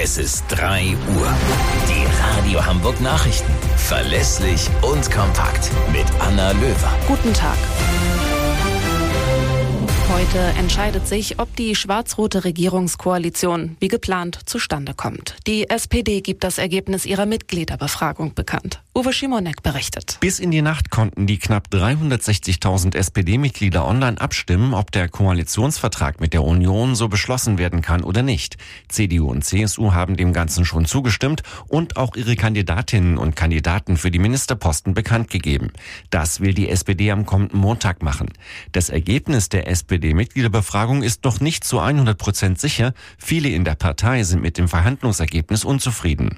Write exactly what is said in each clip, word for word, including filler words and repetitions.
Es ist drei Uhr. Die Radio Hamburg Nachrichten. Verlässlich und kompakt. Mit Anna Löwer. Guten Tag. Heute entscheidet sich, ob die schwarz-rote Regierungskoalition wie geplant zustande kommt. Die S P D gibt das Ergebnis ihrer Mitgliederbefragung bekannt. Uwe Schimonek berichtet. Bis in die Nacht konnten die knapp dreihundertsechzigtausend S P D-Mitglieder online abstimmen, ob der Koalitionsvertrag mit der Union so beschlossen werden kann oder nicht. C D U und C S U haben dem Ganzen schon zugestimmt und auch ihre Kandidatinnen und Kandidaten für die Ministerposten bekannt gegeben. Das will die S P D am kommenden Montag machen. Das Ergebnis der S P D-Mitgliederbefragung ist noch nicht zu hundert Prozent sicher. Viele in der Partei sind mit dem Verhandlungsergebnis unzufrieden.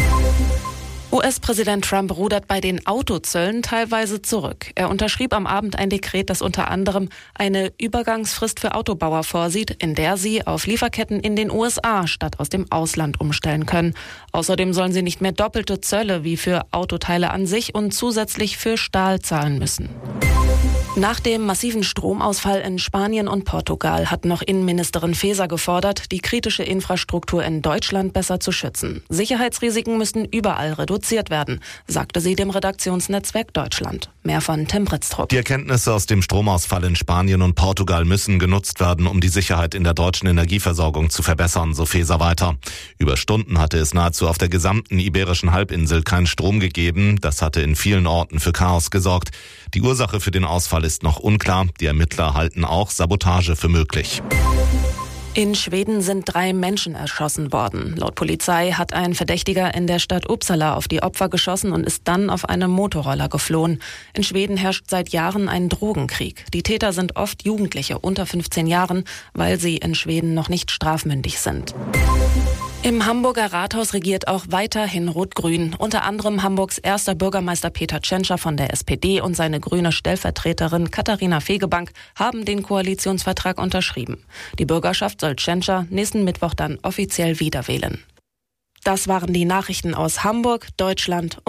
U S-Präsident Trump rudert bei den Autozöllen teilweise zurück. Er unterschrieb am Abend ein Dekret, das unter anderem eine Übergangsfrist für Autobauer vorsieht, in der sie auf Lieferketten in den U S A statt aus dem Ausland umstellen können. Außerdem sollen sie nicht mehr doppelte Zölle wie für Autoteile an sich und zusätzlich für Stahl zahlen müssen. Nach dem massiven Stromausfall in Spanien und Portugal hat noch Innenministerin Faeser gefordert, die kritische Infrastruktur in Deutschland besser zu schützen. Sicherheitsrisiken müssen überall reduziert werden, sagte sie dem Redaktionsnetzwerk Deutschland. Mehr von Tim Britztrup. Die Erkenntnisse aus dem Stromausfall in Spanien und Portugal müssen genutzt werden, um die Sicherheit in der deutschen Energieversorgung zu verbessern, so Faeser weiter. Über Stunden hatte es nahezu auf der gesamten iberischen Halbinsel keinen Strom gegeben. Das hatte in vielen Orten für Chaos gesorgt. Die Ursache für den Ausfall ist noch unklar. Die Ermittler halten auch Sabotage für möglich. In Schweden sind drei Menschen erschossen worden. Laut Polizei hat ein Verdächtiger in der Stadt Uppsala auf die Opfer geschossen und ist dann auf einem Motorroller geflohen. In Schweden herrscht seit Jahren ein Drogenkrieg. Die Täter sind oft Jugendliche unter fünfzehn Jahren, weil sie in Schweden noch nicht strafmündig sind. Im Hamburger Rathaus regiert auch weiterhin Rot-Grün. Unter anderem Hamburgs erster Bürgermeister Peter Tschentscher von der S P D und seine grüne Stellvertreterin Katharina Fegebank haben den Koalitionsvertrag unterschrieben. Die Bürgerschaft soll Tschentscher nächsten Mittwoch dann offiziell wiederwählen. Das waren die Nachrichten aus Hamburg, Deutschland und